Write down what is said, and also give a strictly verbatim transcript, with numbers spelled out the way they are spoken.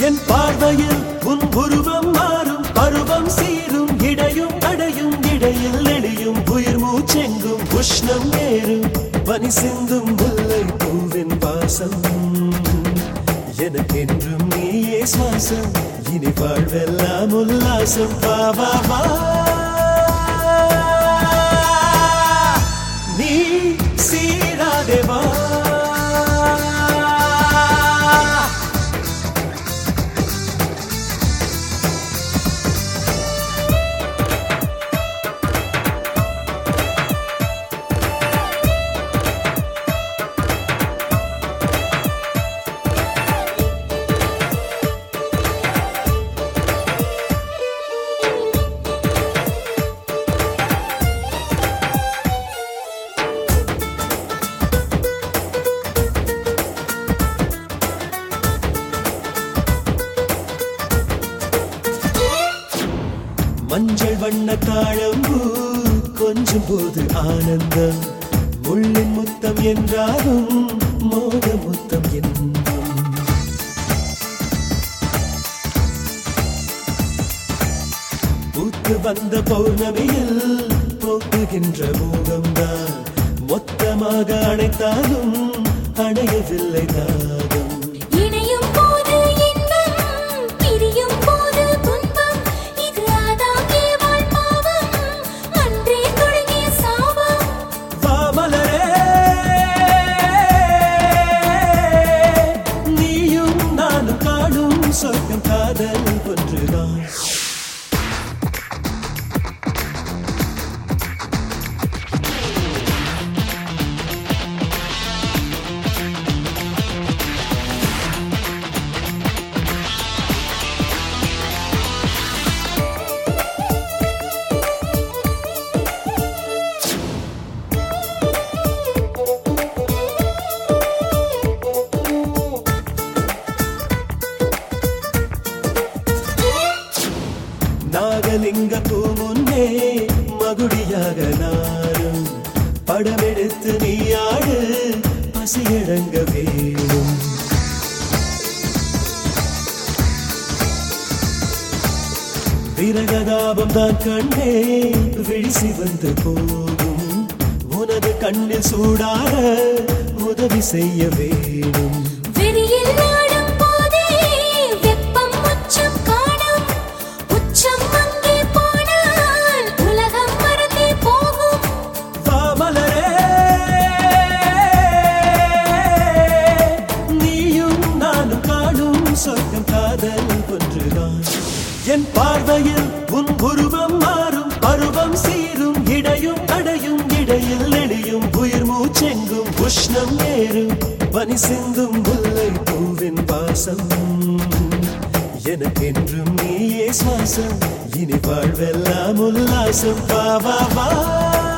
என் பார்வையில் உன் உருவம் மாறும் பருவம் சீரும் இடையும் அடையும் இடையில் நெளியும் உயிர் மூச்செங்கும் உஷ்ணம் ஏறும் பனி சிந்தும் முல்லை பூவின் வாசம் எனக்கென்றும் நீயே சுவாசம் இனி வாழ்வெல்லாம் உல்லாசம் வா வா வா நீ சீராதே வா மஞ்சள் வண்ண தாழம்பூ கொஞ்சம் போது ஆனந்தம் முள்ளின் முத்தம் என்றாலும் மோக முத்தம் என்பம் பூத்து வந்த பௌர்ணமியில் போக்குகின்ற மோகம்தான் மொத்தமாக அணைத்தாலும் அணையவில்லை தாகம் சொர்க்கம் காதல் ஒன்றுதான் நாகலிங்க பூமுன்னே மகுடியாக நாரும் படமெடுத்து நீயாடு பசியடங்க வேணும் விரகதாபம் தான் கண்ணே விழிசி வந்து போகும் உனது கண்ணில் சூடார உதவி செய்ய வேணும் சொர்க்கம் காதல் ஒன்றுதான் என் பார்வையில் உன் உருவம் மாறும் பருவம் சீரும் இடையும் அடையும் இடையில் நெளியும் உயிர் மூச்செங்கும் உஷ்ணம் ஏறும் பனி சிந்தும் முல்லை பூவின் வாசம் எனக்கென்றும் நீயே சுவாசம் இனி வாழ்வெல்லாம் உல்லாசம் வா வா வா